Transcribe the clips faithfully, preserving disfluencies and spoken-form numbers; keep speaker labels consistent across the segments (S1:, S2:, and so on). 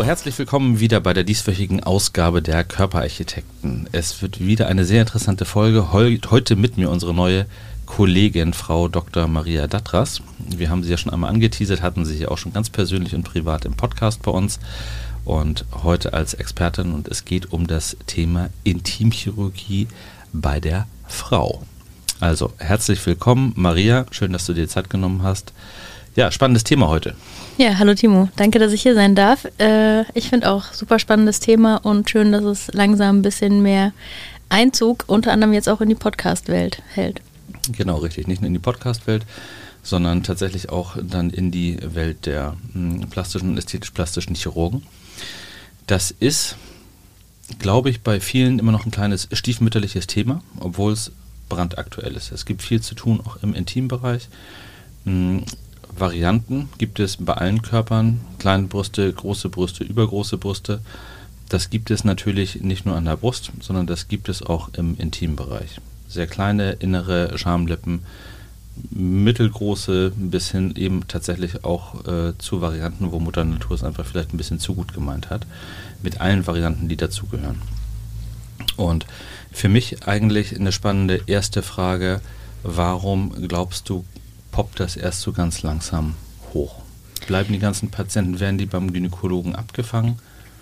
S1: herzlich willkommen wieder bei der dieswöchigen Ausgabe der Körperarchitekten. Es wird wieder eine sehr interessante Folge. Heute mit mir unsere neue Kollegin, Frau Doktor Maria Datras. Wir haben sie ja schon einmal angeteasert, hatten sie ja auch schon ganz persönlich und privat im Podcast bei uns. Und heute als Expertin, und es geht um das Thema Intimchirurgie bei der Frau. Also herzlich willkommen, Maria. Schön, dass du dir Zeit genommen hast. Ja, spannendes Thema heute.
S2: Ja, hallo Timo. Danke, dass ich hier sein darf. Äh, ich finde auch super spannendes Thema und schön, dass es langsam ein bisschen mehr Einzug, unter anderem jetzt auch in die Podcast-Welt hält.
S1: Genau, richtig. Nicht nur in die Podcast-Welt, sondern tatsächlich auch dann in die Welt der mh, plastischen und ästhetisch-plastischen Chirurgen. Das ist, glaube ich, bei vielen immer noch ein kleines stiefmütterliches Thema, obwohl es brandaktuell ist. Es gibt viel zu tun, auch im Intimbereich. Mh, Varianten gibt es bei allen Körpern, kleine Brüste, große Brüste, übergroße Brüste. Das gibt es natürlich nicht nur an der Brust, sondern das gibt es auch im Intimbereich. Sehr kleine innere Schamlippen, mittelgroße, bis hin eben tatsächlich auch äh, zu Varianten, wo Mutter Natur es einfach vielleicht ein bisschen zu gut gemeint hat, mit allen Varianten, die dazugehören. Und für mich eigentlich eine spannende erste Frage, warum glaubst du, poppt das erst so ganz langsam hoch? Bleiben die ganzen Patienten, werden die beim Gynäkologen abgefangen?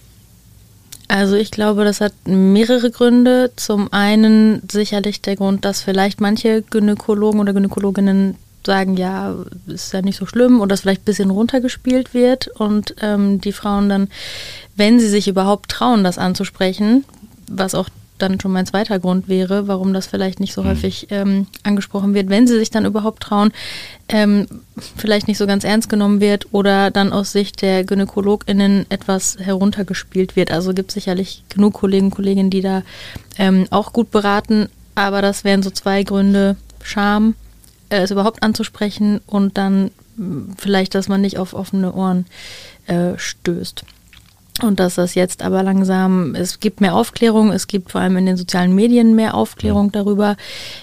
S2: Also ich glaube, das hat mehrere Gründe. Zum einen sicherlich der Grund, dass vielleicht manche Gynäkologen oder Gynäkologinnen sagen, ja, ist ja nicht so schlimm, oder dass vielleicht ein bisschen runtergespielt wird und ähm, die Frauen dann, wenn sie sich überhaupt trauen, das anzusprechen, was auch dann schon mein zweiter Grund wäre, warum das vielleicht nicht so häufig ähm, angesprochen wird, wenn sie sich dann überhaupt trauen, ähm, vielleicht nicht so ganz ernst genommen wird oder dann aus Sicht der GynäkologInnen etwas heruntergespielt wird. Also gibt es sicherlich genug Kollegen und Kolleginnen, die da ähm, auch gut beraten, aber das wären so zwei Gründe: Scham, äh, es überhaupt anzusprechen, und dann mh, vielleicht, dass man nicht auf offene Ohren äh, stößt. Und dass das jetzt aber langsam, es gibt mehr Aufklärung, es gibt vor allem in den sozialen Medien mehr Aufklärung darüber.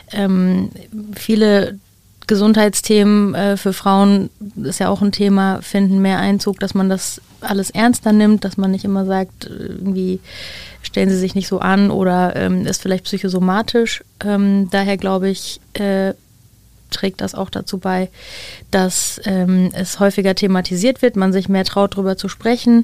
S2: Ähm, viele Gesundheitsthemen äh, für Frauen, ist ja auch ein Thema, finden mehr Einzug, dass man das alles ernster nimmt, dass man nicht immer sagt, irgendwie stellen sie sich nicht so an oder ähm, ist vielleicht psychosomatisch. Ähm, daher glaube ich, äh, trägt das auch dazu bei, dass ähm, es häufiger thematisiert wird, man sich mehr traut, darüber zu sprechen.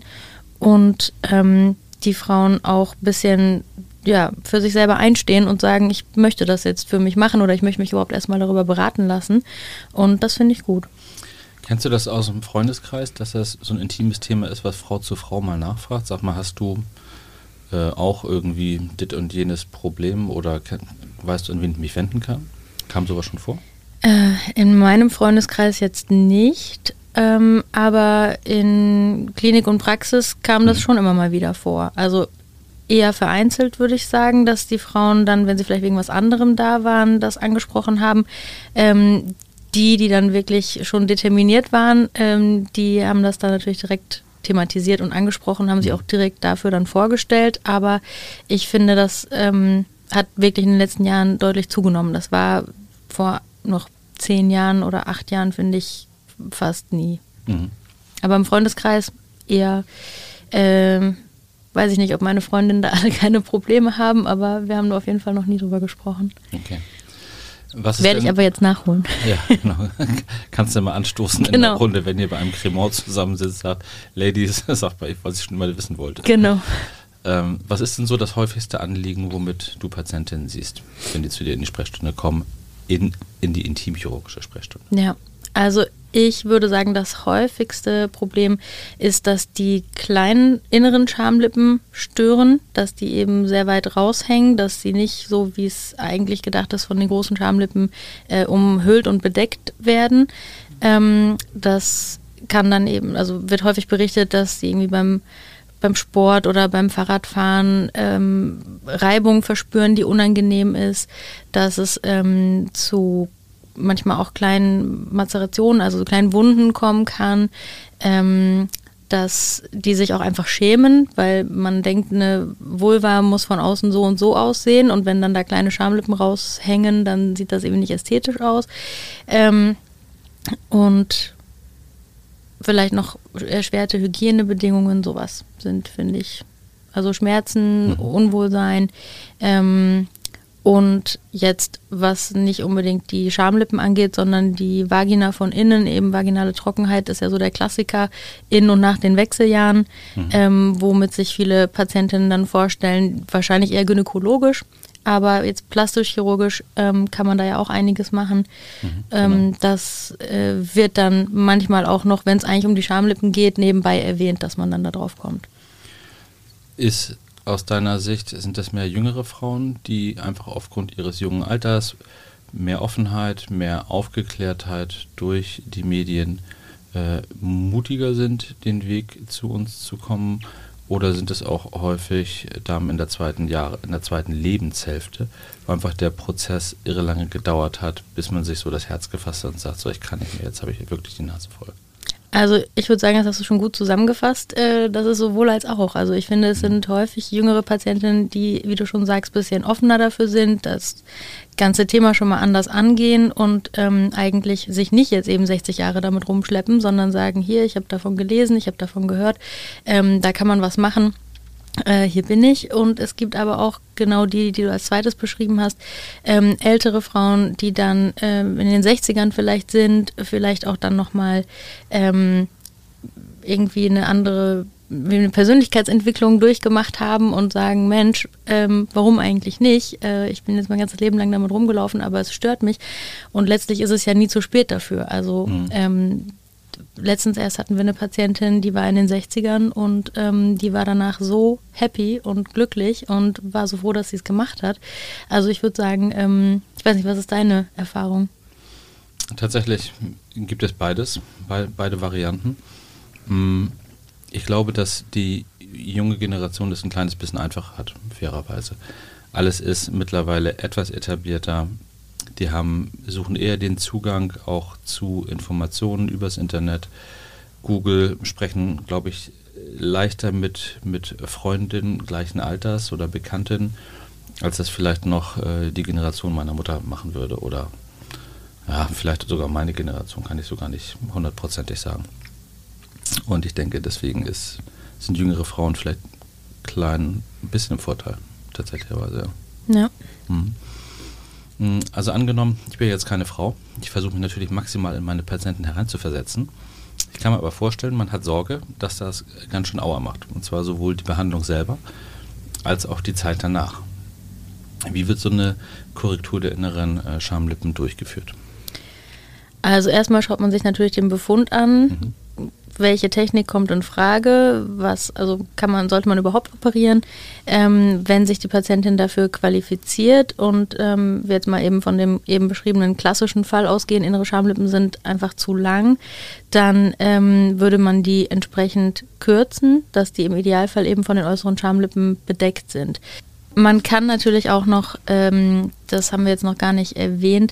S2: Und ähm, die Frauen auch ein bisschen ja, für sich selber einstehen und sagen, ich möchte das jetzt für mich machen oder ich möchte mich überhaupt erstmal darüber beraten lassen. Und das finde ich gut.
S1: Kennst du das aus dem Freundeskreis, dass das so ein intimes Thema ist, was Frau zu Frau mal nachfragt? Sag mal, hast du äh, auch irgendwie dit und jenes Problem oder kann, weißt du, an wen ich mich wenden kann? Kam sowas schon vor?
S2: Äh, in meinem Freundeskreis jetzt nicht. Ähm, aber in Klinik und Praxis kam das schon immer mal wieder vor. Also eher vereinzelt, würde ich sagen, dass die Frauen dann, wenn sie vielleicht wegen was anderem da waren, das angesprochen haben. Ähm, die, die dann wirklich schon determiniert waren, ähm, die haben das dann natürlich direkt thematisiert und angesprochen, haben sich auch direkt dafür dann vorgestellt. Aber ich finde, das ähm, hat wirklich in den letzten Jahren deutlich zugenommen. Das war vor noch zehn Jahren oder acht Jahren, finde ich, fast nie. Mhm. Aber im Freundeskreis eher, äh, weiß ich nicht, ob meine Freundinnen da alle keine Probleme haben, aber wir haben da auf jeden Fall noch nie drüber gesprochen.
S1: Okay. Was
S2: Werde ich aber jetzt nachholen.
S1: Ja, genau. Kannst du mal anstoßen genau. In der Runde, wenn ihr bei einem Cremant zusammensitzt, sagt, Ladies, sagt mal, was ich schon mal wissen wollte.
S2: Genau.
S1: Ähm, was ist denn so das häufigste Anliegen, womit du Patientinnen siehst, wenn die zu dir in die Sprechstunde kommen, in, in die intimchirurgische Sprechstunde?
S2: Ja, also ich würde sagen, das häufigste Problem ist, dass die kleinen inneren Schamlippen stören, dass die eben sehr weit raushängen, dass sie nicht so, wie es eigentlich gedacht ist, von den großen Schamlippen äh, umhüllt und bedeckt werden. Ähm, das kann dann eben, also wird häufig berichtet, dass sie irgendwie beim beim Sport oder beim Fahrradfahren ähm, Reibung verspüren, die unangenehm ist, dass es ähm, zu manchmal auch kleinen Mazerationen, also so kleinen Wunden kommen kann, ähm, dass die sich auch einfach schämen, weil man denkt, eine Vulva muss von außen so und so aussehen, und wenn dann da kleine Schamlippen raushängen, dann sieht das eben nicht ästhetisch aus. Ähm, und vielleicht noch erschwerte Hygienebedingungen, sowas sind, finde ich, also Schmerzen, mhm. Unwohlsein, ähm, und jetzt, was nicht unbedingt die Schamlippen angeht, sondern die Vagina von innen, eben vaginale Trockenheit, ist ja so der Klassiker in und nach den Wechseljahren, mhm. ähm, womit sich viele Patientinnen dann vorstellen, wahrscheinlich eher gynäkologisch, aber jetzt plastisch-chirurgisch ähm, kann man da ja auch einiges machen. Mhm, genau. ähm, das äh, wird dann manchmal auch noch, wenn es eigentlich um die Schamlippen geht, nebenbei erwähnt, dass man dann da drauf kommt.
S1: Ist aus deiner Sicht, sind das mehr jüngere Frauen, die einfach aufgrund ihres jungen Alters mehr Offenheit, mehr Aufgeklärtheit durch die Medien äh, mutiger sind, den Weg zu uns zu kommen? Oder sind es auch häufig Damen in der zweiten Jahre, in der zweiten Lebenshälfte, wo einfach der Prozess irre lange gedauert hat, bis man sich so das Herz gefasst hat und sagt, so, ich kann nicht mehr, jetzt habe ich wirklich die Nase voll?
S2: Also ich würde sagen, das hast du schon gut zusammengefasst. Äh, das ist sowohl als auch. Also ich finde, es sind häufig jüngere Patientinnen, die, wie du schon sagst, ein bisschen offener dafür sind, das ganze Thema schon mal anders angehen und ähm, eigentlich sich nicht jetzt eben sechzig Jahre damit rumschleppen, sondern sagen, hier, ich habe davon gelesen, ich habe davon gehört, ähm, da kann man was machen. Äh, hier bin ich. Und es gibt aber auch genau die, die du als zweites beschrieben hast, ähm, ältere Frauen, die dann ähm, in den sechzigern vielleicht sind, vielleicht auch dann nochmal ähm, irgendwie eine andere eine Persönlichkeitsentwicklung durchgemacht haben und sagen, Mensch, ähm, warum eigentlich nicht? Äh, ich bin jetzt mein ganzes Leben lang damit rumgelaufen, aber es stört mich. Und letztlich ist es ja nie zu spät dafür. Also mhm. ähm, letztens erst hatten wir eine Patientin, die war in den sechzigern und ähm, die war danach so happy und glücklich und war so froh, dass sie es gemacht hat. Also ich würde sagen, ähm, ich weiß nicht, was ist deine Erfahrung?
S1: Tatsächlich gibt es beides, be- beide Varianten. Ich glaube, dass die junge Generation das ein kleines bisschen einfacher hat, fairerweise. Alles ist mittlerweile etwas etablierter. Die haben, suchen eher den Zugang auch zu Informationen übers Internet. Google, sprechen, glaube ich, leichter mit, mit Freundinnen gleichen Alters oder Bekannten, als das vielleicht noch äh, die Generation meiner Mutter machen würde. Oder ja, vielleicht sogar meine Generation, kann ich so gar nicht hundertprozentig sagen. Und ich denke, deswegen ist, sind jüngere Frauen vielleicht klein ein bisschen im Vorteil, tatsächlicherweise.
S2: Ja. ja.
S1: Mhm. Also angenommen, ich bin jetzt keine Frau, ich versuche mich natürlich maximal in meine Patienten hereinzuversetzen. Ich kann mir aber vorstellen, man hat Sorge, dass das ganz schön Aua macht. Und zwar sowohl die Behandlung selber, als auch die Zeit danach. Wie wird so eine Korrektur der inneren äh, Schamlippen durchgeführt?
S2: Also erstmal schaut man sich natürlich den Befund an. Mhm. Welche Technik kommt in Frage, was, also kann man, sollte man überhaupt operieren, ähm, wenn sich die Patientin dafür qualifiziert und ähm, wir jetzt mal eben von dem eben beschriebenen klassischen Fall ausgehen, innere Schamlippen sind einfach zu lang, dann ähm, würde man die entsprechend kürzen, dass die im Idealfall eben von den äußeren Schamlippen bedeckt sind. Man kann natürlich auch noch, ähm, das haben wir jetzt noch gar nicht erwähnt,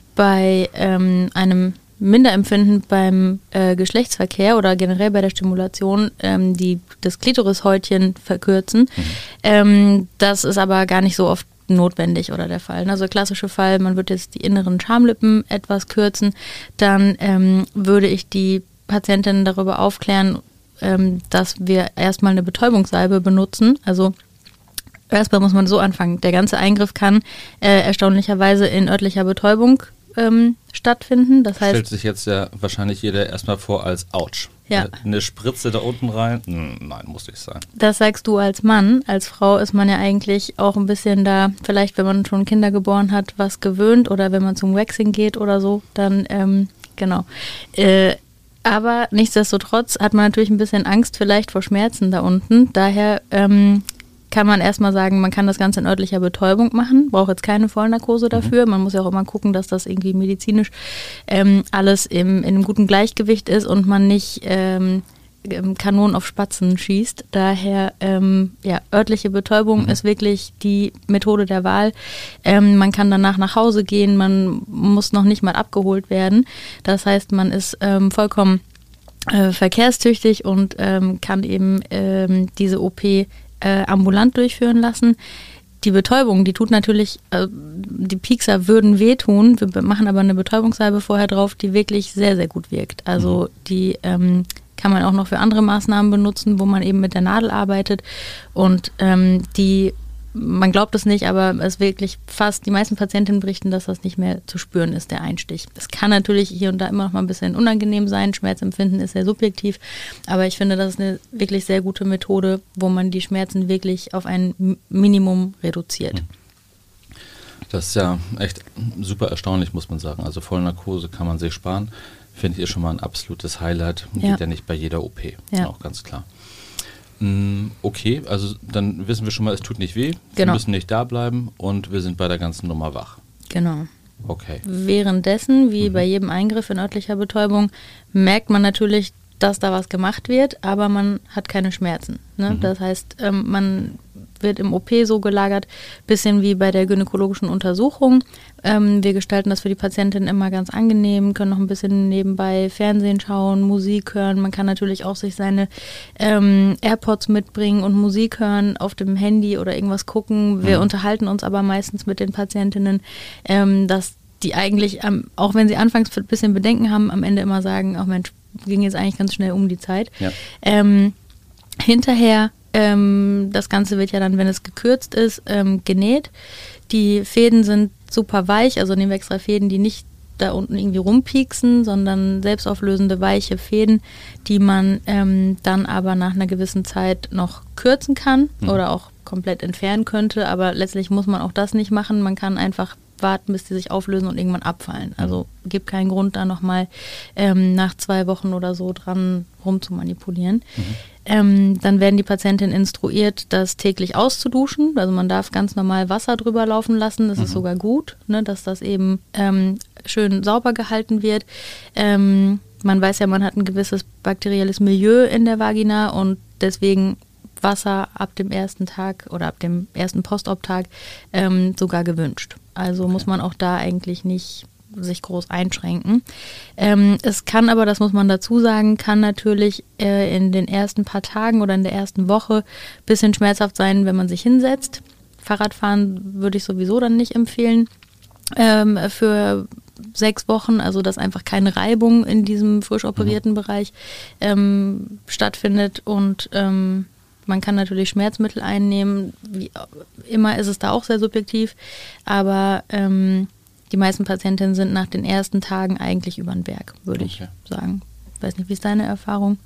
S2: bei ähm, einem Minderempfinden beim äh, Geschlechtsverkehr oder generell bei der Stimulation ähm, die das Klitorishäutchen verkürzen. Mhm. Ähm, das ist aber gar nicht so oft notwendig oder der Fall. Also der klassische Fall, man wird jetzt die inneren Schamlippen etwas kürzen, dann ähm, würde ich die Patientin darüber aufklären, ähm, dass wir erstmal eine Betäubungssalbe benutzen. Also erstmal muss man so anfangen. Der ganze Eingriff kann äh, erstaunlicherweise in örtlicher Betäubung Ähm, stattfinden. Das heißt,
S1: stellt sich jetzt ja wahrscheinlich jeder erstmal vor als Ouch.
S2: Ja.
S1: Eine Spritze da unten rein? Nein, muss nicht sein.
S2: Das sagst du als Mann. Als Frau ist man ja eigentlich auch ein bisschen da, vielleicht wenn man schon Kinder geboren hat, was gewöhnt oder wenn man zum Waxing geht oder so, dann ähm, genau. Äh, aber nichtsdestotrotz hat man natürlich ein bisschen Angst vielleicht vor Schmerzen da unten. Daher ähm, kann man erstmal sagen, man kann das Ganze in örtlicher Betäubung machen, braucht jetzt keine Vollnarkose dafür. Mhm. Man muss ja auch immer gucken, dass das irgendwie medizinisch ähm, alles im, in einem guten Gleichgewicht ist und man nicht ähm, Kanonen auf Spatzen schießt. Daher, ähm, ja, örtliche Betäubung mhm. ist wirklich die Methode der Wahl. Ähm, man kann danach nach Hause gehen, man muss noch nicht mal abgeholt werden. Das heißt, man ist ähm, vollkommen äh, verkehrstüchtig und ähm, kann eben ähm, diese O P Äh, ambulant durchführen lassen. Die Betäubung, die tut natürlich, äh, die Piekser würden wehtun, wir machen aber eine Betäubungssalbe vorher drauf, die wirklich sehr, sehr gut wirkt. Also mhm. die ähm, kann man auch noch für andere Maßnahmen benutzen, wo man eben mit der Nadel arbeitet. Und ähm, die, man glaubt es nicht, aber es wirklich fast, die meisten Patientinnen berichten, dass das nicht mehr zu spüren ist, der Einstich. Es kann natürlich hier und da immer noch mal ein bisschen unangenehm sein. Schmerzempfinden ist sehr subjektiv, aber ich finde, das ist eine wirklich sehr gute Methode, wo man die Schmerzen wirklich auf ein Minimum reduziert.
S1: Das ist ja echt super erstaunlich, muss man sagen. Also Vollnarkose kann man sich sparen. Finde ich schon mal ein absolutes Highlight. Geht ja, ja nicht bei jeder O P,
S2: ja.
S1: Auch ganz klar. Okay, also dann wissen wir schon mal, es tut nicht weh,
S2: genau.
S1: Wir müssen nicht da bleiben und wir sind bei der ganzen Nummer wach.
S2: Genau.
S1: Okay.
S2: Währenddessen, wie mhm. bei jedem Eingriff in örtlicher Betäubung, merkt man natürlich, dass da was gemacht wird, aber man hat keine Schmerzen. Ne? Mhm. Das heißt, ähm, man wird im O P so gelagert, bisschen wie bei der gynäkologischen Untersuchung. Ähm, wir gestalten das für die Patientin immer ganz angenehm, können noch ein bisschen nebenbei Fernsehen schauen, Musik hören. Man kann natürlich auch sich seine ähm, AirPods mitbringen und Musik hören, auf dem Handy oder irgendwas gucken. Wir mhm. unterhalten uns aber meistens mit den Patientinnen, ähm, dass die eigentlich, ähm, auch wenn sie anfangs ein bisschen Bedenken haben, am Ende immer sagen, ach Mensch, ging jetzt eigentlich ganz schnell um die Zeit.
S1: Ja.
S2: Ähm, hinterher Ähm, das Ganze wird ja dann, wenn es gekürzt ist, ähm, genäht. Die Fäden sind super weich, also nehmen wir extra Fäden, die nicht da unten irgendwie rumpieksen, sondern selbstauflösende, weiche Fäden, die man ähm, dann aber nach einer gewissen Zeit noch kürzen kann mhm. oder auch komplett entfernen könnte. Aber letztlich muss man auch das nicht machen. Man kann einfach warten, bis die sich auflösen und irgendwann abfallen. Also gibt keinen Grund, da nochmal ähm, nach zwei Wochen oder so dran rumzumanipulieren. Mhm. Ähm, dann werden die Patientinnen instruiert, das täglich auszuduschen. Also man darf ganz normal Wasser drüber laufen lassen. Das mhm. ist sogar gut, ne, dass das eben ähm, schön sauber gehalten wird. Ähm, man weiß ja, man hat ein gewisses bakterielles Milieu in der Vagina und deswegen Wasser ab dem ersten Tag oder ab dem ersten Postop-Tag ähm, sogar gewünscht. Also okay. muss man auch da eigentlich nicht sich groß einschränken. Ähm, es kann aber, das muss man dazu sagen, kann natürlich äh, in den ersten paar Tagen oder in der ersten Woche ein bisschen schmerzhaft sein, wenn man sich hinsetzt. Fahrradfahren würde ich sowieso dann nicht empfehlen ähm, für sechs Wochen, also dass einfach keine Reibung in diesem frisch operierten mhm. Bereich ähm, stattfindet und ähm, man kann natürlich Schmerzmittel einnehmen, wie immer ist es da auch sehr subjektiv, aber ähm, die meisten Patientinnen sind nach den ersten Tagen eigentlich über den Berg, würde okay. ich sagen. Ich weiß nicht, wie ist deine Erfahrung?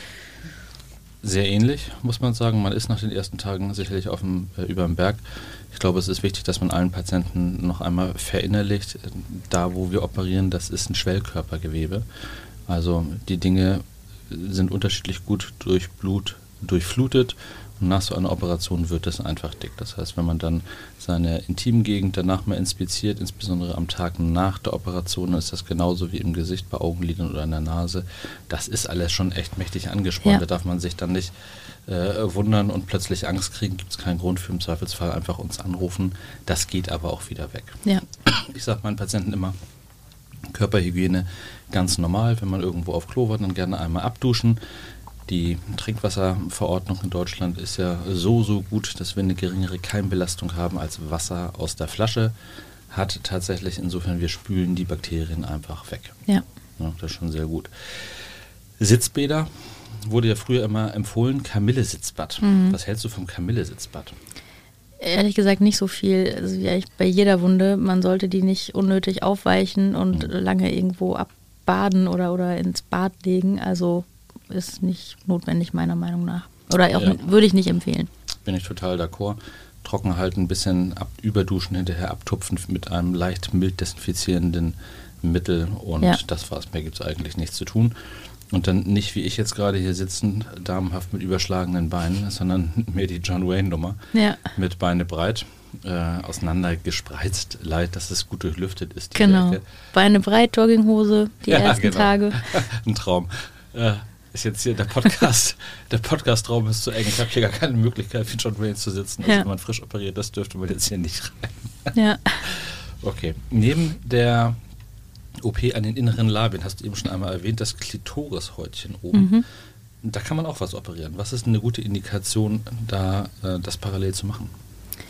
S1: Sehr ähnlich, muss man sagen. Man ist nach den ersten Tagen sicherlich auf dem, äh, über dem Berg. Ich glaube, es ist wichtig, dass man allen Patienten noch einmal verinnerlicht, da wo wir operieren, das ist ein Schwellkörpergewebe. Also die Dinge sind unterschiedlich gut durch Blut durchflutet und nach so einer Operation wird es einfach dick. Das heißt, wenn man dann seine Intimgegend danach mal inspiziert, insbesondere am Tag nach der Operation, dann ist das genauso wie im Gesicht, bei Augenlidern oder in der Nase. Das ist alles schon echt mächtig angespannt. Ja. Da darf man sich dann nicht äh, wundern und plötzlich Angst kriegen. Gibt es keinen Grund für, im Zweifelsfall einfach uns anrufen. Das geht aber auch wieder weg.
S2: Ja.
S1: Ich sage meinen Patienten immer, Körperhygiene ganz normal. Wenn man irgendwo auf Klo war, dann gerne einmal abduschen. Die Trinkwasserverordnung in Deutschland ist ja so, so gut, dass wir eine geringere Keimbelastung haben als Wasser aus der Flasche. Hat tatsächlich insofern, wir spülen die Bakterien einfach weg.
S2: Ja.
S1: Ja, das ist schon sehr gut. Sitzbäder wurde ja früher immer empfohlen, Kamille-Sitzbad. Mhm. Was hältst du vom Kamille-Sitzbad?
S2: Ehrlich gesagt nicht so viel. Also wie eigentlich bei jeder Wunde, man sollte die nicht unnötig aufweichen und mhm. lange irgendwo abbaden oder, oder ins Bad legen. Also ist nicht notwendig, meiner Meinung nach. Oder auch ja. würde ich nicht empfehlen.
S1: Bin ich total d'accord. Trocken halten, ein bisschen ab, überduschen, hinterher abtupfen mit einem leicht mild desinfizierenden Mittel und ja. das war's. Mehr gibt es eigentlich nichts zu tun. Und dann nicht wie ich jetzt gerade hier sitzen, damenhaft mit überschlagenen Beinen, sondern mehr die John Wayne-Nummer
S2: ja.
S1: mit Beine breit, äh, auseinander gespreizt. Leid, dass es gut durchlüftet ist.
S2: Genau.
S1: Ecke.
S2: Beine breit, Jogginghose, die ja, ersten
S1: genau.
S2: Tage.
S1: Ein Traum. Äh, ist jetzt hier der Podcast, der Podcast-Raum ist zu eng. Ich habe hier gar keine Möglichkeit, für John Wayne zu sitzen. Also ja. wenn man frisch operiert, das dürfte man jetzt hier nicht rein.
S2: Ja.
S1: Okay. Neben der O P an den inneren Labien, hast du eben schon einmal erwähnt, das Klitorishäutchen oben. Mhm. Da kann man auch was operieren. Was ist eine gute Indikation, da äh, das parallel zu machen?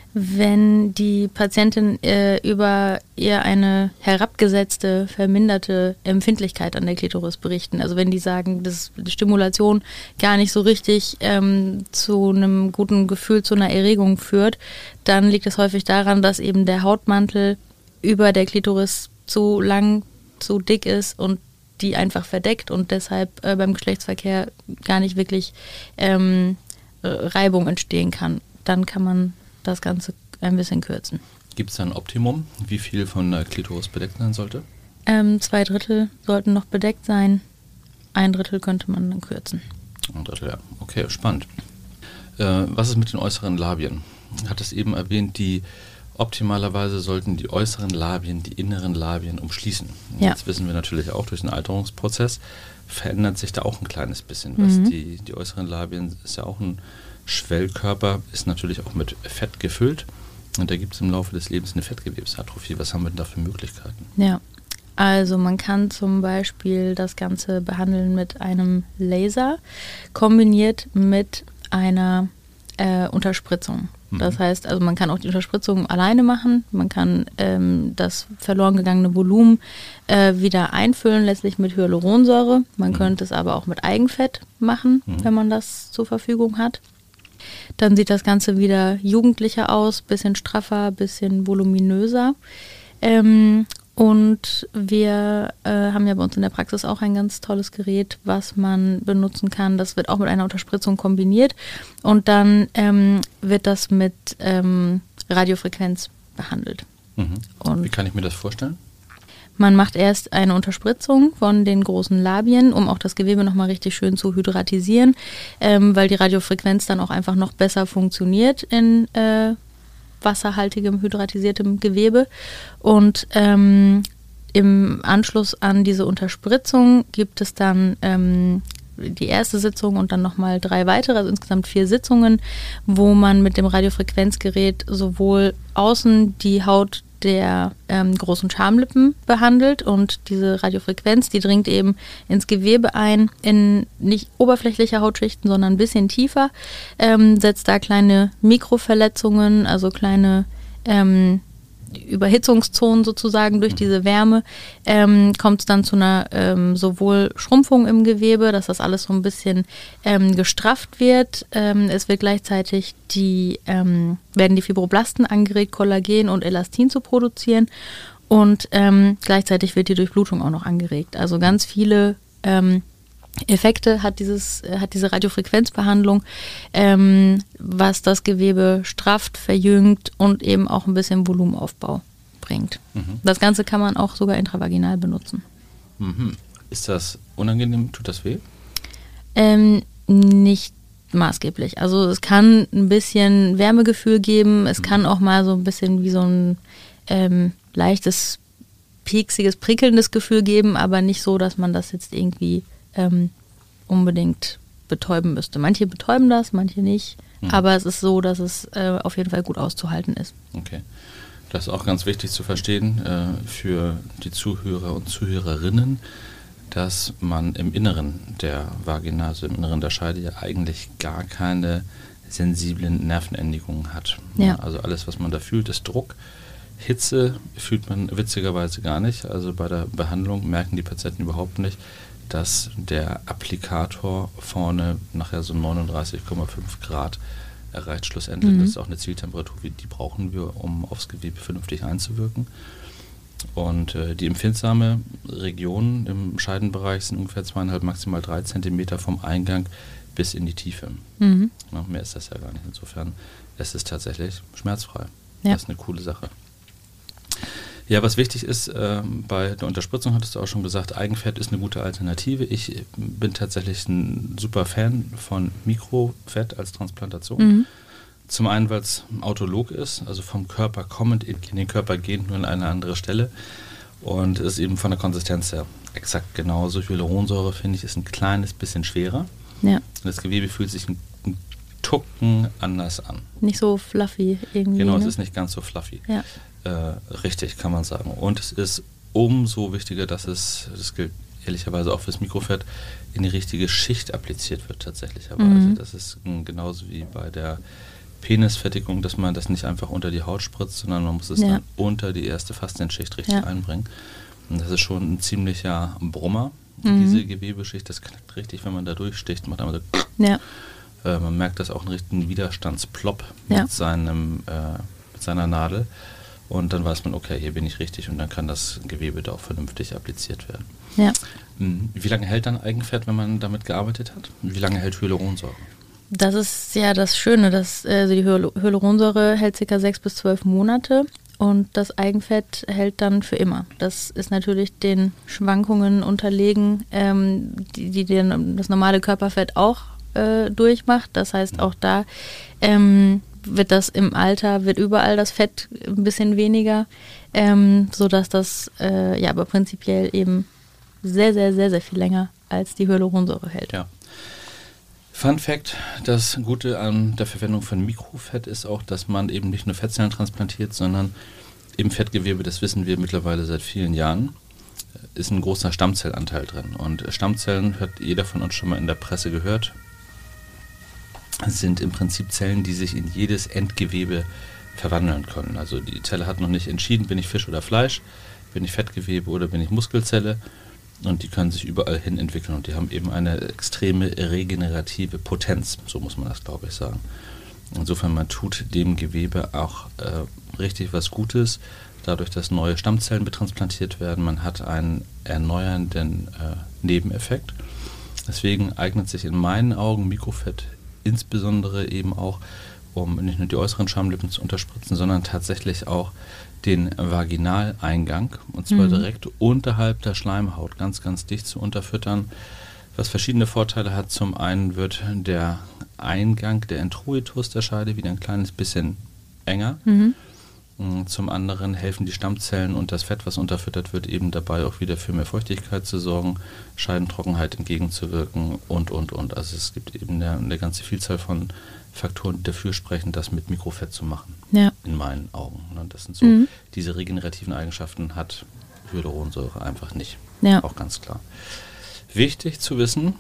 S2: wenn die Patientin äh, über eher eine herabgesetzte, verminderte Empfindlichkeit an der Klitoris berichten. Also wenn die sagen, dass die Stimulation gar nicht so richtig ähm, zu einem guten Gefühl, zu einer Erregung führt, dann liegt es häufig daran, dass eben der Hautmantel über der Klitoris zu lang, zu dick ist und die einfach verdeckt und deshalb äh, beim Geschlechtsverkehr gar nicht wirklich ähm, Reibung entstehen kann. Dann kann man das Ganze ein bisschen kürzen.
S1: Gibt es da ein Optimum, wie viel von der Klitoris bedeckt sein sollte?
S2: Ähm, zwei Drittel sollten noch bedeckt sein. Ein Drittel könnte man dann kürzen.
S1: Ein Drittel, ja. Okay, spannend. Äh, was ist mit den äußeren Labien? Hat es eben erwähnt, die optimalerweise sollten die äußeren Labien die inneren Labien umschließen.
S2: Ja.
S1: Jetzt wissen wir natürlich auch, durch den Alterungsprozess verändert sich da auch ein kleines bisschen was. Mhm. Die, die äußeren Labien ist ja auch ein Schwellkörper, ist natürlich auch mit Fett gefüllt. Und da gibt es im Laufe des Lebens eine Fettgewebsatrophie. Was haben wir denn da für Möglichkeiten?
S2: Ja, also man kann zum Beispiel das Ganze behandeln mit einem Laser, kombiniert mit einer äh, Unterspritzung. Mhm. Das heißt, also man kann auch die Unterspritzung alleine machen. Man kann ähm, das verloren gegangene Volumen äh, wieder einfüllen, letztlich mit Hyaluronsäure. Man mhm. könnte es aber auch mit Eigenfett machen, mhm. wenn man das zur Verfügung hat. Dann sieht das Ganze wieder jugendlicher aus, bisschen straffer, bisschen voluminöser. Ähm, und wir äh, haben ja bei uns in der Praxis auch ein ganz tolles Gerät, was man benutzen kann. Das wird auch mit einer Unterspritzung kombiniert und dann ähm, wird das mit ähm, Radiofrequenz behandelt.
S1: Mhm. Und wie kann ich mir das vorstellen?
S2: Man macht erst eine Unterspritzung von den großen Labien, um auch das Gewebe nochmal richtig schön zu hydratisieren, ähm, weil die Radiofrequenz dann auch einfach noch besser funktioniert in äh, wasserhaltigem, hydratisiertem Gewebe. Und ähm, im Anschluss an diese Unterspritzung gibt es dann ähm, die erste Sitzung und dann nochmal drei weitere, also insgesamt vier Sitzungen, wo man mit dem Radiofrequenzgerät sowohl außen die Haut der ähm, großen Schamlippen behandelt und diese Radiofrequenz, die dringt eben ins Gewebe ein, in nicht oberflächliche Hautschichten, sondern ein bisschen tiefer, ähm, setzt da kleine Mikroverletzungen, also kleine ähm, Überhitzungszonen sozusagen durch diese Wärme, ähm, kommt es dann zu einer ähm, sowohl Schrumpfung im Gewebe, dass das alles so ein bisschen ähm, gestrafft wird. Ähm, es wird gleichzeitig die, ähm, werden die Fibroblasten angeregt, Kollagen und Elastin zu produzieren und ähm, gleichzeitig wird die Durchblutung auch noch angeregt. Also ganz viele ähm, Effekte hat dieses hat diese Radiofrequenzbehandlung, ähm, was das Gewebe strafft, verjüngt und eben auch ein bisschen Volumenaufbau bringt. Mhm. Das Ganze kann man auch sogar intravaginal benutzen.
S1: Mhm. Ist das unangenehm? Tut das weh?
S2: Ähm, nicht maßgeblich. Also es kann ein bisschen Wärmegefühl geben. Es mhm. kann auch mal so ein bisschen wie so ein ähm, leichtes, pieksiges, prickelndes Gefühl geben, aber nicht so, dass man das jetzt irgendwie Ähm, unbedingt betäuben müsste. Manche betäuben das, manche nicht, mhm. aber es ist so, dass es äh, auf jeden Fall gut auszuhalten ist.
S1: Okay. Das ist auch ganz wichtig zu verstehen äh, für die Zuhörer und Zuhörerinnen, dass man im Inneren der Vagina, also im Inneren der Scheide, ja eigentlich gar keine sensiblen Nervenendigungen hat.
S2: Ja.
S1: Also alles, was man da fühlt, ist Druck. Hitze fühlt man witzigerweise gar nicht. Also bei der Behandlung merken die Patienten überhaupt nicht, dass der Applikator vorne nachher so neununddreißig Komma fünf Grad erreicht schlussendlich. Mhm. Das ist auch eine Zieltemperatur, die brauchen wir, um aufs Gewebe vernünftig einzuwirken. Und äh, die empfindsame Region im Scheidenbereich sind ungefähr zweieinhalb, maximal drei Zentimeter vom Eingang bis in die Tiefe. Mhm. Ja, mehr ist das ja gar nicht. Insofern es ist tatsächlich schmerzfrei. Ja. Das ist eine coole Sache. Ja, was wichtig ist, äh, bei der Unterspritzung hattest du auch schon gesagt, Eigenfett ist eine gute Alternative. Ich bin tatsächlich ein super Fan von Mikrofett als Transplantation. Mhm. Zum einen, weil es autolog ist, also vom Körper kommend in den Körper gehend, nur an eine andere Stelle. Und es ist eben von der Konsistenz her exakt genauso. Hyaluronsäure, finde ich, ist ein kleines bisschen schwerer.
S2: Ja.
S1: Und das Gewebe fühlt sich ein, ein Tucken anders an.
S2: Nicht so fluffy irgendwie.
S1: Genau,
S2: ne?
S1: Es ist nicht ganz so fluffy.
S2: Ja.
S1: Äh, richtig, kann man sagen. Und es ist umso wichtiger, dass es, das gilt ehrlicherweise auch fürs Mikrofett, in die richtige Schicht appliziert wird tatsächlicherweise. Mhm. Das ist m, genauso wie bei der Penisfettigung, dass man das nicht einfach unter die Haut spritzt, sondern man muss es
S2: ja.
S1: dann unter die erste Faszenschicht richtig
S2: ja.
S1: einbringen. Und das ist schon ein ziemlicher Brummer,
S2: mhm.
S1: diese Gewebeschicht. Das knackt richtig, wenn man da durchsticht. Macht einmal so
S2: ja.
S1: äh, man merkt das auch einen richtigen Widerstandsplopp
S2: ja.
S1: mit, seinem, äh, mit seiner Nadel. Und dann weiß man, okay, hier bin ich richtig und dann kann das Gewebe da auch vernünftig appliziert werden.
S2: Ja.
S1: Wie lange hält dann Eigenfett, wenn man damit gearbeitet hat? Wie lange hält Hyaluronsäure?
S2: Das ist ja das Schöne, dass also die Hyal- Hyaluronsäure hält ca. sechs bis zwölf Monate und das Eigenfett hält dann für immer. Das ist natürlich den Schwankungen unterlegen, ähm, die, die den, das normale Körperfett auch äh, durchmacht. Das heißt, auch da ähm, wird das im Alter, wird überall das Fett ein bisschen weniger, ähm, sodass das äh, ja aber prinzipiell eben sehr, sehr, sehr, sehr viel länger als die Hyaluronsäure hält.
S1: Ja. Fun Fact, das Gute an der Verwendung von Mikrofett ist auch, dass man eben nicht nur Fettzellen transplantiert, sondern im Fettgewebe, das wissen wir mittlerweile seit vielen Jahren, ist ein großer Stammzellanteil drin. Und Stammzellen, hat jeder von uns schon mal in der Presse gehört, sind im Prinzip Zellen, die sich in jedes Endgewebe verwandeln können. Also die Zelle hat noch nicht entschieden, bin ich Fisch oder Fleisch, bin ich Fettgewebe oder bin ich Muskelzelle. Und die können sich überall hin entwickeln und die haben eben eine extreme regenerative Potenz, so muss man das, glaube ich, sagen. Insofern, man tut dem Gewebe auch äh, richtig was Gutes, dadurch, dass neue Stammzellen betransplantiert werden. Man hat einen erneuernden äh, Nebeneffekt. Deswegen eignet sich in meinen Augen Mikrofett insbesondere eben auch, um nicht nur die äußeren Schamlippen zu unterspritzen, sondern tatsächlich auch den Vaginaleingang, und zwar mhm. direkt unterhalb der Schleimhaut, ganz, ganz dicht zu unterfüttern, was verschiedene Vorteile hat. Zum einen wird der Eingang, der Introitus der Scheide wieder ein kleines bisschen enger. Mhm. Zum anderen helfen die Stammzellen und das Fett, was unterfüttert wird, eben dabei auch wieder für mehr Feuchtigkeit zu sorgen, Scheidentrockenheit entgegenzuwirken und, und, und. Also es gibt eben eine, eine ganze Vielzahl von Faktoren, die dafür sprechen, das mit Mikrofett zu machen,
S2: ja.
S1: in meinen Augen. Das sind so, mhm. diese regenerativen Eigenschaften hat Hyaluronsäure einfach nicht.
S2: Ja.
S1: Auch ganz klar. Wichtig zu wissen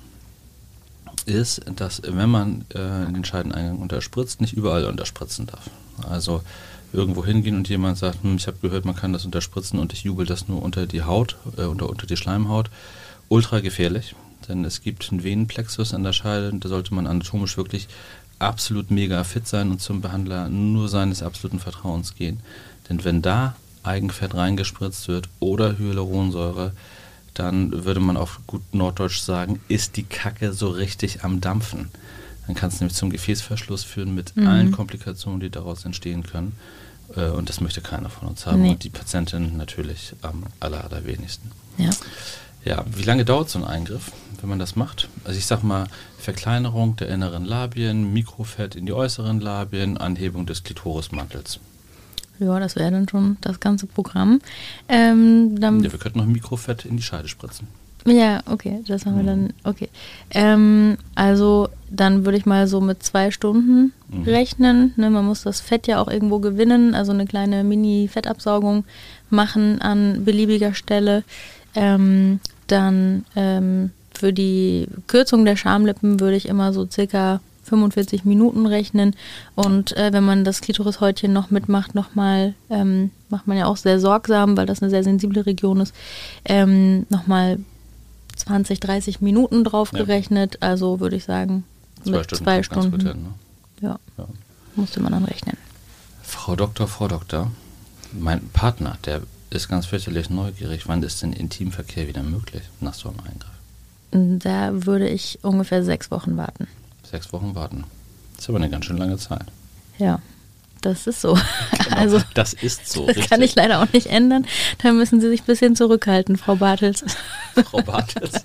S1: ist, dass wenn man äh, den Scheideneingang unterspritzt, nicht überall unterspritzen darf. Also irgendwo hingehen und jemand sagt, hm, ich habe gehört, man kann das unterspritzen und ich jubel das nur unter die Haut, äh, unter, unter die Schleimhaut. Ultra gefährlich, denn es gibt einen Venenplexus an der Scheide und da sollte man anatomisch wirklich absolut mega fit sein und zum Behandler nur seines absoluten Vertrauens gehen. Denn wenn da Eigenfett reingespritzt wird oder Hyaluronsäure, dann würde man auf gut Norddeutsch sagen, ist die Kacke so richtig am Dampfen. Dann kann es nämlich zum Gefäßverschluss führen mit mhm. allen Komplikationen, die daraus entstehen können. Und das möchte keiner von uns haben. Nee. Und die Patientin natürlich am aller, allerwenigsten.
S2: Ja.
S1: Ja, wie lange dauert so ein Eingriff, wenn man das macht? Also ich sag mal, Verkleinerung der inneren Labien, Mikrofett in die äußeren Labien, Anhebung des Klitorismantels.
S2: Ja, das wäre dann schon das ganze Programm. Ähm, dann
S1: ja, wir könnten noch Mikrofett in die Scheide spritzen.
S2: Ja, okay, das haben wir dann, okay. Ähm, also dann würde ich mal so mit zwei Stunden mhm. rechnen. Ne, man muss das Fett ja auch irgendwo gewinnen, also eine kleine Mini-Fettabsaugung machen an beliebiger Stelle. Ähm, dann ähm, für die Kürzung der Schamlippen würde ich immer so circa fünfundvierzig Minuten rechnen und äh, wenn man das Klitorishäutchen noch mitmacht, nochmal, ähm, macht man ja auch sehr sorgsam, weil das eine sehr sensible Region ist, ähm, nochmal zwanzig, dreißig Minuten drauf ja. gerechnet, also würde ich sagen
S1: zwei
S2: mit
S1: Stunden
S2: zwei Stunden,
S1: gut hin, ne?
S2: ja, ja, musste man dann rechnen.
S1: Frau Doktor, Frau Doktor, mein Partner, der ist ganz fürchterlich neugierig, wann ist denn Intimverkehr wieder möglich nach so einem Eingriff?
S2: Da würde ich ungefähr sechs Wochen warten.
S1: Sechs Wochen warten. Das ist aber eine ganz schön lange Zeit.
S2: Ja, das ist so.
S1: Genau,
S2: also,
S1: das ist so.
S2: Das
S1: richtig.
S2: Kann ich leider auch nicht ändern. Da müssen Sie sich ein bisschen zurückhalten, Frau Bartels.
S1: Frau Bartels?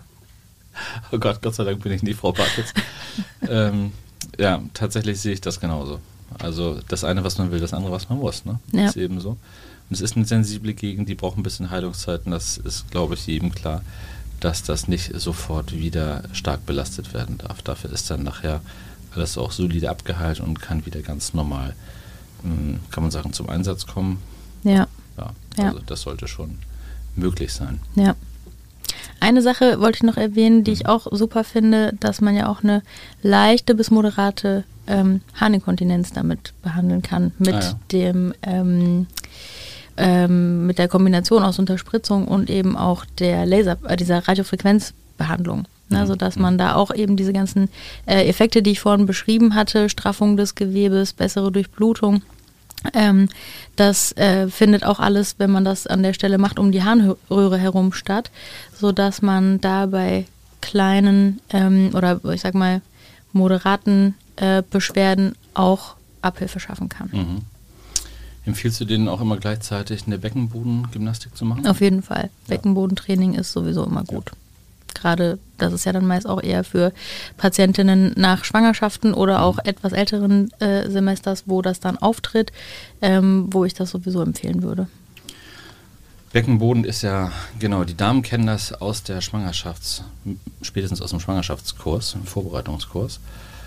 S1: Oh Gott, Gott sei Dank bin ich nicht Frau Bartels. ähm, ja, tatsächlich sehe ich das genauso. Also das eine, was man will, das andere, was man muss. Ne?
S2: Ja.
S1: Das ist eben so. Und es ist eine sensible Gegend, die braucht ein bisschen Heilungszeiten. Das ist, glaube ich, jedem klar, dass das nicht sofort wieder stark belastet werden darf. Dafür ist dann nachher alles auch solide abgeheilt und kann wieder ganz normal, kann man sagen, zum Einsatz kommen.
S2: Ja.
S1: Ja,
S2: ja.
S1: Also das sollte schon möglich sein.
S2: Ja. Eine Sache wollte ich noch erwähnen, die mhm. ich auch super finde, dass man ja auch eine leichte bis moderate ähm, Harninkontinenz damit behandeln kann. Mit
S1: ah, ja.
S2: dem ähm, ähm, mit der Kombination aus Unterspritzung und eben auch der Laser, äh, dieser Radiofrequenzbehandlung. Ne,
S1: Mhm.
S2: sodass man da auch eben diese ganzen äh, Effekte, die ich vorhin beschrieben hatte, Straffung des Gewebes, bessere Durchblutung, ähm, das äh, findet auch alles, wenn man das an der Stelle macht, um die Harnröhre herum statt, sodass man da bei kleinen ähm, oder ich sag mal moderaten äh, Beschwerden auch Abhilfe schaffen kann.
S1: Mhm. Empfiehlst du denen auch immer gleichzeitig eine Beckenbodengymnastik zu machen?
S2: Auf jeden Fall.
S1: Ja.
S2: Beckenbodentraining ist sowieso immer gut. Gerade, das ist ja dann meist auch eher für Patientinnen nach Schwangerschaften oder auch etwas älteren äh, Semesters, wo das dann auftritt, ähm, wo ich das sowieso empfehlen würde.
S1: Beckenboden ist ja, genau, die Damen kennen das aus der Schwangerschafts-, spätestens aus dem Schwangerschaftskurs, im Vorbereitungskurs.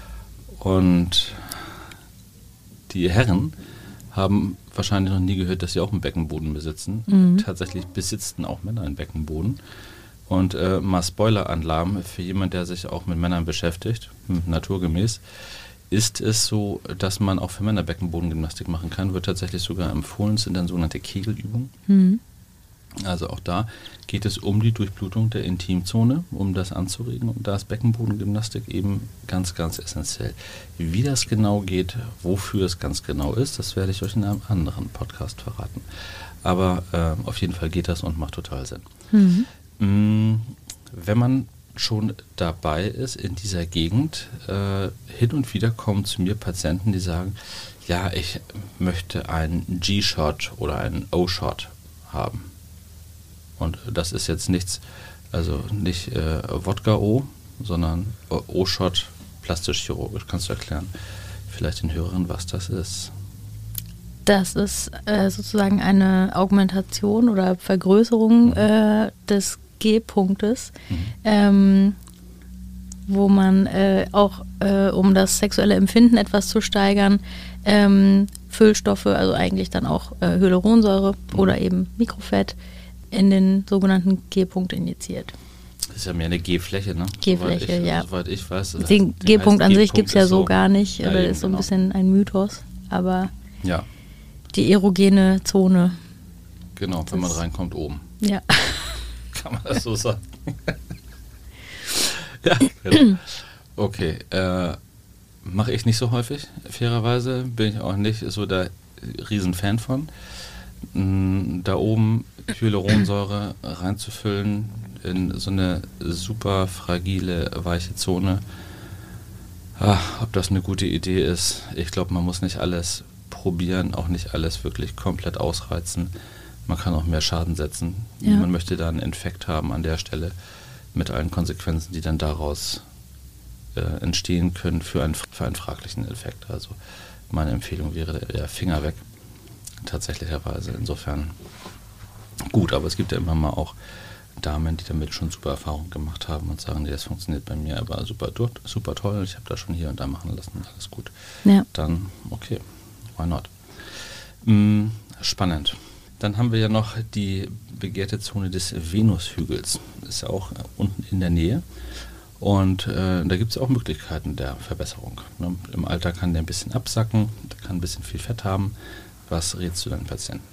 S1: Und die Herren haben wahrscheinlich noch nie gehört, dass sie auch einen Beckenboden besitzen.
S2: Mhm.
S1: Tatsächlich besitzen auch Männer einen Beckenboden. Und äh, mal Spoiler-Alarm für jemanden, der sich auch mit Männern beschäftigt, naturgemäß, ist es so, dass man auch für Männer Beckenbodengymnastik machen kann, wird tatsächlich sogar empfohlen, sind dann sogenannte Kegelübungen.
S2: Mhm.
S1: Also auch da geht es um die Durchblutung der Intimzone, um das anzuregen. Und da ist Beckenbodengymnastik eben ganz, ganz essentiell. Wie das genau geht, wofür es ganz genau ist, das werde ich euch in einem anderen Podcast verraten. Aber äh, auf jeden Fall geht das und macht total Sinn.
S2: Mhm.
S1: Wenn man schon dabei ist in dieser Gegend, äh, hin und wieder kommen zu mir Patienten, die sagen, ja, ich möchte einen G-Shot oder einen O-Shot haben. Und das ist jetzt nichts, also nicht äh, Wodka-O, sondern O-Shot plastisch-chirurgisch. Kannst du erklären, vielleicht den Hörern, was das ist?
S2: Das ist äh, sozusagen eine Augmentation oder Vergrößerung mhm. äh, des G-Punktes, mhm. ähm, wo man äh, auch, äh, um das sexuelle Empfinden etwas zu steigern, ähm, Füllstoffe, also eigentlich dann auch äh, Hyaluronsäure mhm. oder eben Mikrofett in den sogenannten G-Punkt injiziert.
S1: Das ist ja mehr eine G-Fläche, ne?
S2: G-Fläche,
S1: soweit ich,
S2: ja.
S1: Soweit ich weiß.
S2: Den G-Punkt an sich gibt es ja so gar nicht,
S1: ja,
S2: das
S1: eben,
S2: ist so ein
S1: genau.
S2: bisschen ein Mythos, aber
S1: ja.
S2: die erogene Zone.
S1: Genau, wenn man reinkommt oben.
S2: Ja.
S1: Kann man das so sagen? Ja, genau. Okay, äh, mache ich nicht so häufig, fairerweise, bin ich auch nicht so der Riesenfan von. Da oben Hyaluronsäure reinzufüllen in so eine super fragile, weiche Zone, ach, ob das eine gute Idee ist, ich glaube, man muss nicht alles probieren, auch nicht alles wirklich komplett ausreizen. Man kann auch mehr Schaden setzen. Ja. Man möchte da einen Infekt haben an der Stelle mit allen Konsequenzen, die dann daraus äh, entstehen können für einen, für einen fraglichen Effekt. Also meine Empfehlung wäre der Finger weg, tatsächlicherweise. Insofern gut, aber es gibt ja immer mal auch Damen, die damit schon super Erfahrungen gemacht haben und sagen, nee, das funktioniert bei mir aber super, super toll, ich habe das schon hier und da machen lassen, alles gut.
S2: Ja.
S1: Dann, okay, why not? Mm, spannend. Dann haben wir ja noch die begehrte Zone des Venushügels. Das ist ja auch äh, unten in der Nähe. Und äh, da gibt es auch Möglichkeiten der Verbesserung. Ne? Im Alter kann der ein bisschen absacken, der kann ein bisschen viel Fett haben. Was rätst du deinen Patienten?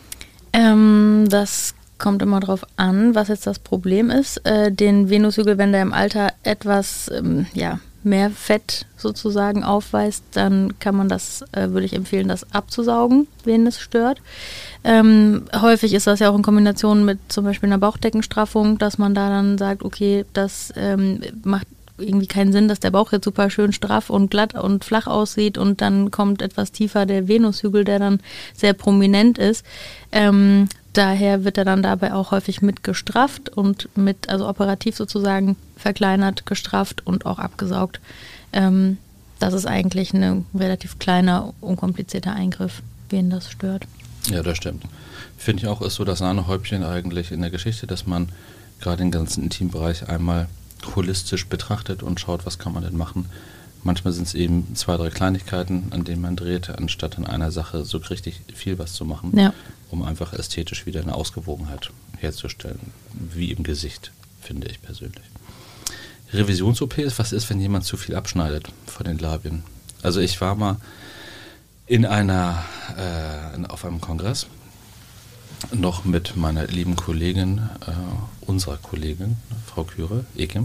S2: Ähm, das kommt immer drauf an, was jetzt das Problem ist. Äh, den Venushügel, wenn der im Alter etwas ähm, ja, mehr Fett sozusagen aufweist, dann kann man das, äh, würde ich empfehlen, das abzusaugen, wen es stört. Ähm, häufig ist das ja auch in Kombination mit zum Beispiel einer Bauchdeckenstraffung, dass man da dann sagt, okay, das ähm, macht irgendwie keinen Sinn, dass der Bauch jetzt super schön straff und glatt und flach aussieht und dann kommt etwas tiefer der Venushügel, der dann sehr prominent ist. Ähm, daher wird er dann dabei auch häufig mit gestrafft und mit, also operativ sozusagen verkleinert, gestrafft und auch abgesaugt. Ähm, das ist eigentlich ein relativ kleiner, unkomplizierter Eingriff, wen das stört.
S1: Ja, das stimmt. Finde ich auch, ist so das Sahnehäubchen eigentlich in der Geschichte, dass man gerade den ganzen Intimbereich einmal holistisch betrachtet und schaut, was kann man denn machen. Manchmal sind es eben zwei, drei Kleinigkeiten, an denen man dreht, anstatt in einer Sache so richtig viel was zu machen,
S2: ja.
S1: um einfach ästhetisch wieder eine Ausgewogenheit herzustellen, wie im Gesicht, finde ich persönlich. Revisions-O Ps, was ist, wenn jemand zu viel abschneidet von den Labien? Also ich war mal in einer, äh, auf einem Kongress, noch mit meiner lieben Kollegin, äh, unserer Kollegin, Frau Küre, Ekim.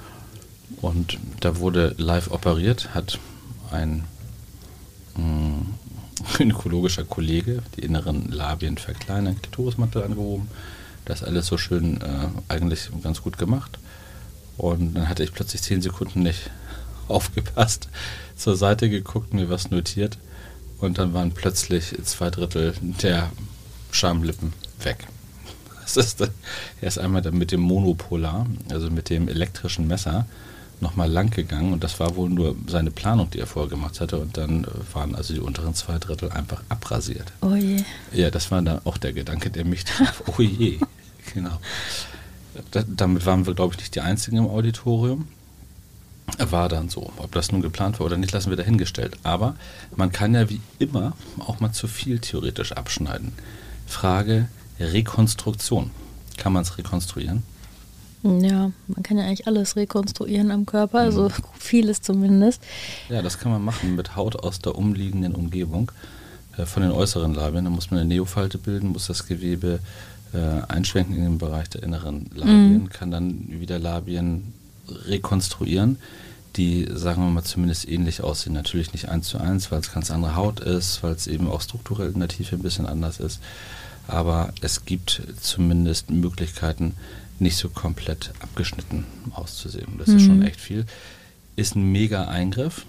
S1: Und da wurde live operiert, hat ein mh, gynäkologischer Kollege die inneren Labien verkleinert, Klitorismantel angehoben. Das ist alles so schön äh, eigentlich ganz gut gemacht. Und dann hatte ich plötzlich zehn Sekunden nicht aufgepasst, zur Seite geguckt, mir was notiert. Und dann waren plötzlich zwei Drittel der Schamlippen weg. Das ist, er ist einmal dann mit dem Monopolar, also mit dem elektrischen Messer, nochmal lang gegangen und das war wohl nur seine Planung, die er vorher gemacht hatte und dann waren also die unteren zwei Drittel einfach abrasiert.
S2: Oh je.
S1: Ja, das war dann auch der Gedanke, der mich traf. Oh je, genau. Da, damit waren wir, glaube ich, nicht die Einzigen im Auditorium. War dann so. Ob das nun geplant war oder nicht, lassen wir dahingestellt. Aber man kann ja wie immer auch mal zu viel theoretisch abschneiden. Frage Rekonstruktion. Kann man es rekonstruieren?
S2: Ja, man kann ja eigentlich alles rekonstruieren am Körper, also mhm. vieles zumindest.
S1: Ja, das kann man machen mit Haut aus der umliegenden Umgebung, äh, von den äußeren Labien. Da muss man eine Neofalte bilden, muss das Gewebe äh, einschwenken in den Bereich der inneren Labien, mhm. kann dann wieder Labien rekonstruieren, die, sagen wir mal, zumindest ähnlich aussehen. Natürlich nicht eins zu eins, weil es ganz andere Haut ist, weil es eben auch strukturell in der Tiefe ein bisschen anders ist. Aber es gibt zumindest Möglichkeiten, nicht so komplett abgeschnitten auszusehen. Das mhm. ist schon echt viel. Ist ein mega Eingriff,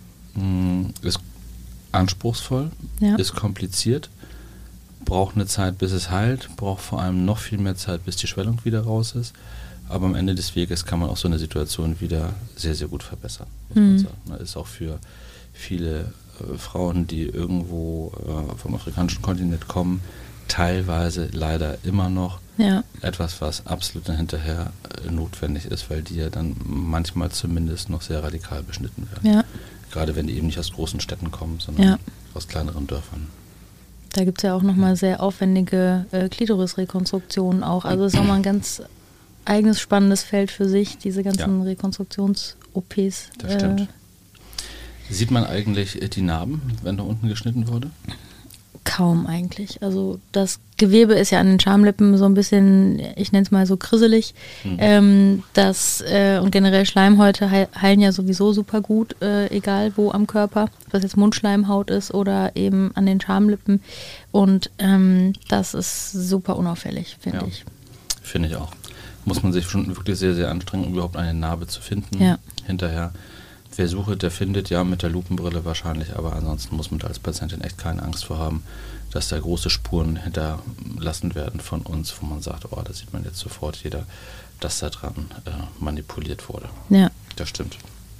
S1: ist anspruchsvoll, ja. ist kompliziert, braucht eine Zeit, bis es heilt, braucht vor allem noch viel mehr Zeit, bis die Schwellung wieder raus ist. Aber am Ende des Weges kann man auch so eine Situation wieder sehr, sehr gut verbessern, muss mhm. man sagen. Ist auch für viele äh, Frauen, die irgendwo äh, vom afrikanischen Kontinent kommen, teilweise leider immer noch ja. etwas, was absolut dann hinterher äh, notwendig ist, weil die ja dann manchmal zumindest noch sehr radikal beschnitten werden. Ja. Gerade wenn die eben nicht aus großen Städten kommen, sondern ja. aus kleineren Dörfern.
S2: Da gibt es ja auch nochmal sehr aufwendige äh, Klitorisrekonstruktionen auch. Also das ist auch mal ein ganz eigenes spannendes Feld für sich, diese ganzen ja. Rekonstruktions-O Ps.
S1: Das stimmt. Äh, Sieht man eigentlich die Narben, wenn da unten geschnitten wurde?
S2: Kaum eigentlich. Also das Gewebe ist ja an den Schamlippen so ein bisschen, ich nenne es mal so krisselig. Mhm. Ähm, das, äh, und generell Schleimhäute heil, heilen ja sowieso super gut, äh, egal wo am Körper, ob das jetzt Mundschleimhaut ist oder eben an den Schamlippen. Und ähm, das ist super unauffällig, finde ja. ich.
S1: Finde ich auch. Muss man sich schon wirklich sehr, sehr anstrengen, um überhaupt eine Narbe zu finden
S2: ja.
S1: hinterher. Wer sucht, der findet, ja, mit der Lupenbrille wahrscheinlich, aber ansonsten muss man da als Patientin echt keine Angst vor haben, dass da große Spuren hinterlassen werden von uns, wo man sagt, oh, da sieht man jetzt sofort jeder, dass da dran äh, manipuliert wurde.
S2: Ja.
S1: Das stimmt.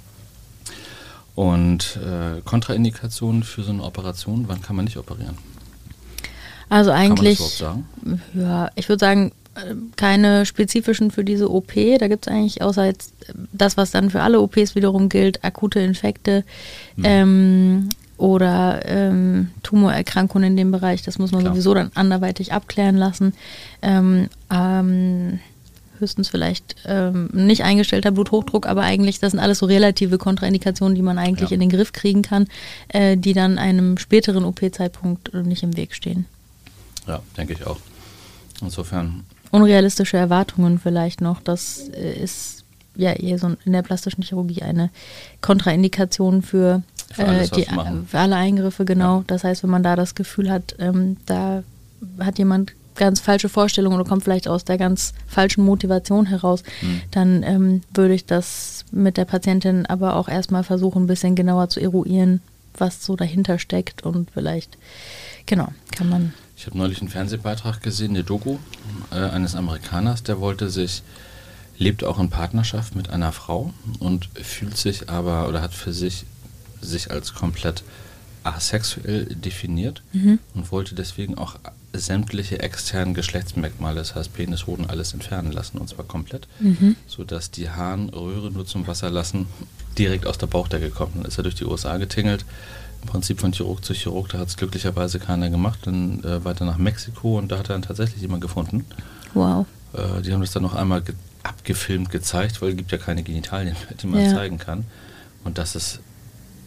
S1: Und äh, Kontraindikationen für so eine Operation, wann kann man nicht operieren?
S2: Also eigentlich,
S1: kann man das überhaupt sagen?
S2: Ja, ich würde sagen, keine spezifischen für diese O P. Da gibt es eigentlich außer jetzt das, was dann für alle O Ps wiederum gilt, akute Infekte mhm. ähm, oder ähm, Tumorerkrankungen in dem Bereich. Das muss man Klar. sowieso dann anderweitig abklären lassen. Ähm, ähm, höchstens vielleicht ähm, nicht eingestellter Bluthochdruck, aber eigentlich, das sind alles so relative Kontraindikationen, die man eigentlich ja. in den Griff kriegen kann, äh, die dann einem späteren O P-Zeitpunkt nicht im Weg stehen.
S1: Ja, denke ich auch. Insofern
S2: unrealistische Erwartungen vielleicht noch. Das ist ja eher so in der plastischen Chirurgie eine Kontraindikation für,
S1: für, alles,
S2: äh, die, für alle Eingriffe, genau. Ja. Das heißt, wenn man da das Gefühl hat, ähm, da hat jemand ganz falsche Vorstellungen oder kommt vielleicht aus der ganz falschen Motivation heraus, hm. dann ähm, würde ich das mit der Patientin aber auch erstmal versuchen, ein bisschen genauer zu eruieren, was so dahinter steckt und vielleicht, genau, kann man...
S1: Ich habe neulich einen Fernsehbeitrag gesehen, eine Doku äh, eines Amerikaners, der wollte sich, lebt auch in Partnerschaft mit einer Frau und fühlt sich aber oder hat für sich sich als komplett asexuell definiert mhm. und wollte deswegen auch sämtliche externen Geschlechtsmerkmale, das heißt Penis, Hoden, alles entfernen lassen und zwar komplett, mhm. sodass die Harnröhre nur zum Wasserlassen direkt aus der Bauchdecke kommt. Dann ist er durch die U S A getingelt, im Prinzip von Chirurg zu Chirurg, da hat es glücklicherweise keiner gemacht, dann äh, weiter nach Mexiko und da hat er dann tatsächlich jemanden gefunden.
S2: Wow.
S1: Äh, die haben das dann noch einmal ge- abgefilmt gezeigt, weil es gibt ja keine Genitalien, die man ja. zeigen kann. Und das ist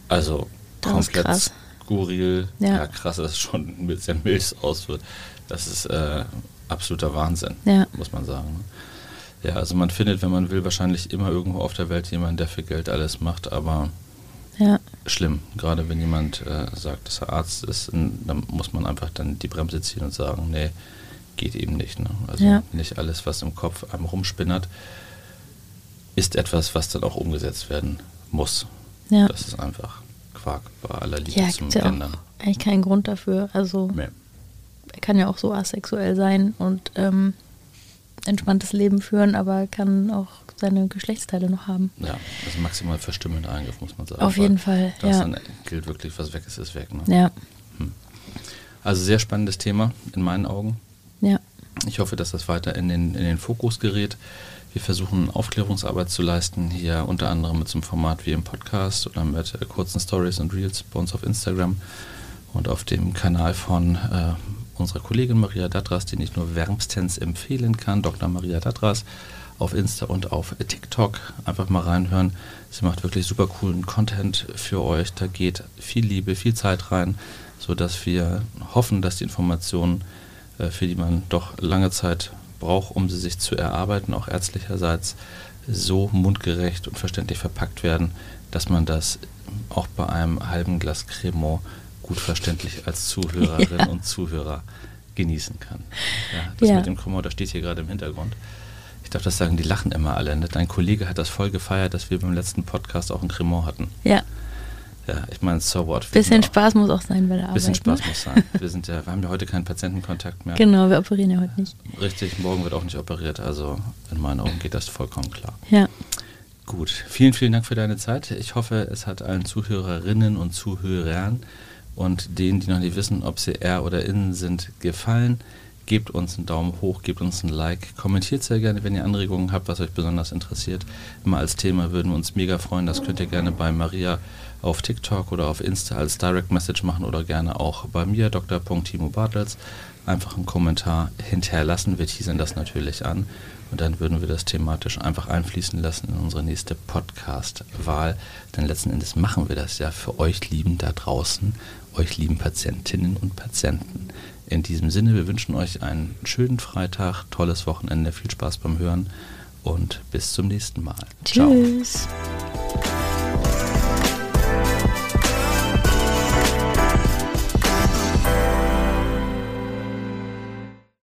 S1: Also
S2: das
S1: komplett
S2: krass.
S1: skurril.
S2: Ja.
S1: ja, krass, dass es schon mit sehr mild auswirkt. Das ist äh, absoluter Wahnsinn,
S2: Ja.
S1: muss man sagen. Ja, also man findet, wenn man will, wahrscheinlich immer irgendwo auf der Welt jemanden, der für Geld alles macht, aber
S2: Ja.
S1: schlimm. Gerade wenn jemand äh, sagt, dass er Arzt ist, dann muss man einfach dann die Bremse ziehen und sagen, nee, geht eben nicht. Ne? Also
S2: Ja.
S1: nicht alles, was im Kopf einem rumspinnert, ist etwas, was dann auch umgesetzt werden muss.
S2: Ja.
S1: Das ist einfach Quark bei aller Liebe
S2: Ja,
S1: zum
S2: gibt ja
S1: Gendern.
S2: auch eigentlich keinen Grund dafür. Also
S1: Nee.
S2: er kann ja auch so asexuell sein und ähm, entspanntes Leben führen, aber kann auch seine Geschlechtsteile noch haben.
S1: Ja, also maximal verstümmelnder Eingriff, muss man sagen.
S2: Auf jeden Fall,
S1: Das
S2: ja.
S1: dann gilt wirklich, was weg ist, ist weg. Ne?
S2: Ja,
S1: Also sehr spannendes Thema in meinen Augen.
S2: ja,
S1: Ich hoffe, dass das weiter in den, in den Fokus gerät. Wir versuchen Aufklärungsarbeit zu leisten, hier unter anderem mit so einem Format wie im Podcast oder mit äh, kurzen Stories und Reels bei uns auf Instagram und auf dem Kanal von äh, unserer Kollegin Maria Dadras, die ich nur wärmstens empfehlen kann, Doktor Maria Dadras, auf Insta und auf TikTok. Einfach mal reinhören. Sie macht wirklich super coolen Content für euch. Da geht viel Liebe, viel Zeit rein, sodass wir hoffen, dass die Informationen, äh, für die man doch lange Zeit braucht, um sie sich zu erarbeiten, auch ärztlicherseits, so mundgerecht und verständlich verpackt werden, dass man das auch bei einem halben Glas Cremant gut verständlich als Zuhörerin
S2: Ja.
S1: und Zuhörer genießen kann. Ja, das
S2: Ja.
S1: mit dem Cremant, das steht hier gerade im Hintergrund. Ich darf das sagen, die lachen immer alle. Ne? Dein Kollege hat das voll gefeiert, dass wir beim letzten Podcast auch ein Cremant hatten.
S2: ja.
S1: Ja, ich meine, so what. Wir
S2: Bisschen
S1: sind auch-
S2: Spaß muss auch sein bei der Arbeit.
S1: Bisschen Spaß
S2: ne?
S1: muss sein. Wir, sind ja, wir haben ja heute keinen Patientenkontakt mehr.
S2: Genau, wir operieren ja heute nicht.
S1: Richtig, morgen wird auch nicht operiert. Also in meinen Augen geht das vollkommen klar.
S2: Ja,
S1: Gut, vielen, vielen Dank für deine Zeit. Ich hoffe, es hat allen Zuhörerinnen und Zuhörern und denen, die noch nicht wissen, ob sie er oder innen sind, gefallen. Gebt uns einen Daumen hoch, gebt uns ein Like, kommentiert sehr gerne, wenn ihr Anregungen habt, was euch besonders interessiert. Immer als Thema würden wir uns mega freuen. Das könnt ihr gerne bei Maria auf TikTok oder auf Insta als Direct Message machen oder gerne auch bei mir, Doktor Timo Bartels. Einfach einen Kommentar hinterlassen. Wir teasern das natürlich an und dann würden wir das thematisch einfach einfließen lassen in unsere nächste Podcast-Wahl. Denn letzten Endes machen wir das ja für euch Lieben da draußen, euch lieben Patientinnen und Patienten. In diesem Sinne, wir wünschen euch einen schönen Freitag, tolles Wochenende, viel Spaß beim Hören und bis zum nächsten Mal. Ciao.
S2: tschüss.